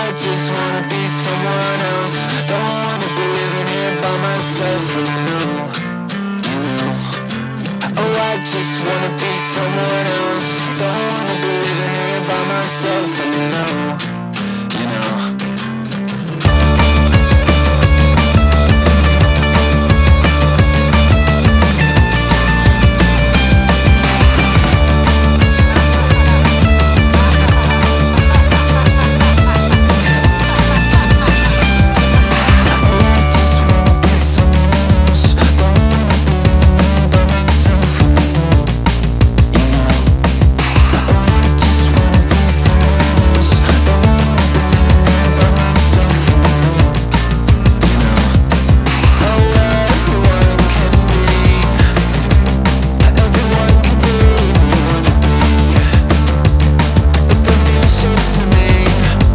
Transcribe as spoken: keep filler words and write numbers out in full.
just wanna be someone else. Don't wanna be living here by myself. And you know, you know. Oh, I just wanna be someone else. Don't wanna be living here by myself. And you know.